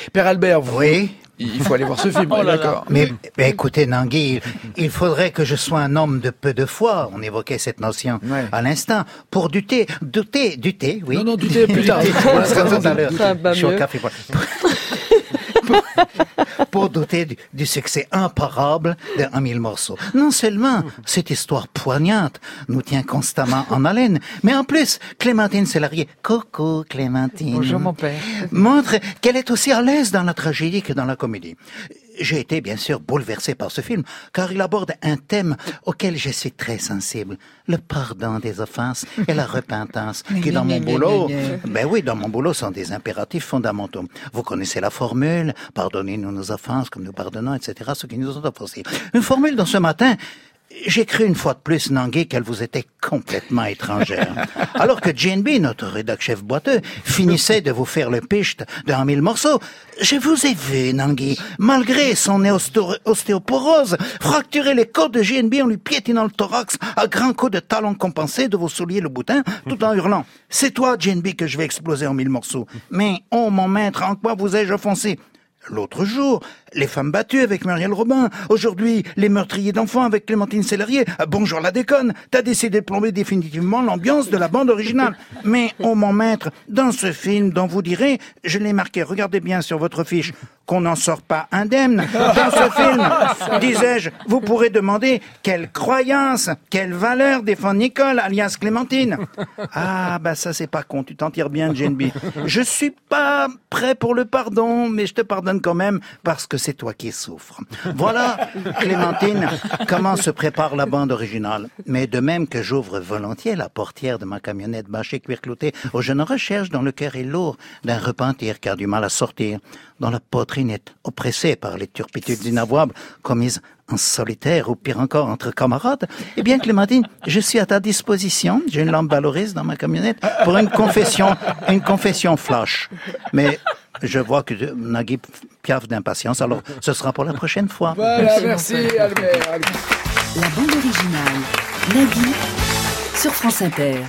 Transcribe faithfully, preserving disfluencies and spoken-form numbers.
Père Albert, vous... Oui. Il faut aller voir ce film, oh là d'accord. Mais, mais écoutez, Nangui, il, il faudrait que je sois un homme de peu de foi. On évoquait cette notion ouais. à l'instant. Pour douter, douter, douter, oui. Non, non, douter plus tard. Tout à l'heure. Je suis au café. Pour, pour douter du, du succès imparable de Un mille morceaux. Non seulement cette histoire poignante nous tient constamment en haleine, mais en plus, Clémentine Célarier, coucou Clémentine, bonjour mon père, montre qu'elle est aussi à l'aise dans la tragédie que dans la comédie. J'ai été bien sûr bouleversé par ce film, car il aborde un thème auquel je suis très sensible, le pardon des offenses et la repentance, qui dans mon boulot, ben oui, dans mon boulot sont des impératifs fondamentaux. Vous connaissez la formule, pardonnez-nous nos offenses comme nous pardonnons, et cetera, ceux qui nous ont offensés. Une formule dont ce matin, j'ai cru une fois de plus, Nangui, qu'elle vous était complètement étrangère. Alors que Jane B, notre rédac chef boiteux, finissait de vous faire le pitch de Un mille morceaux, je vous ai vu, Nangui, malgré son ostéo- ostéoporose, fracturer les côtes de Jane B en lui piétinant le thorax à grands coups de talons compensés de vos souliers le boutin, tout en hurlant « C'est toi, Jane B, que je vais exploser en mille morceaux. Mais, oh mon maître, en quoi vous ai-je offensé ?» L'autre jour, les femmes battues avec Marielle Robin. Aujourd'hui, les meurtriers d'enfants avec Clémentine Célarier. Bonjour la déconne. T'as décidé de plomber définitivement l'ambiance de la bande originale. Mais, oh mon maître, dans ce film dont vous direz, je l'ai marqué, regardez bien sur votre fiche, qu'on n'en sort pas indemne. Dans ce film, disais-je, vous pourrez demander quelle croyance, quelle valeur défend Nicole, alias Clémentine. Ah, bah ça c'est pas con, tu t'en tires bien, Jane B. Je suis pas prêt pour le pardon, mais je te pardonne quand même parce que c'est toi qui souffres. Voilà, Clémentine, comment se prépare la bande originale. Mais de même que j'ouvre volontiers la portière de ma camionnette bâchée cuir clouté aux jeunes recherches dont le cœur est lourd d'un repentir qui a du mal à sortir, dont la poitrine est oppressée par les turpitudes inavouables commises en solitaire ou pire encore entre camarades, eh bien Clémentine, je suis à ta disposition, j'ai une lampe valoriste dans ma camionnette pour une confession, une confession flash. Mais je vois que Nagui piaffe d'impatience, alors ce sera pour la prochaine fois. Voilà, merci Albert. La bande originale, Nagui, sur France Inter.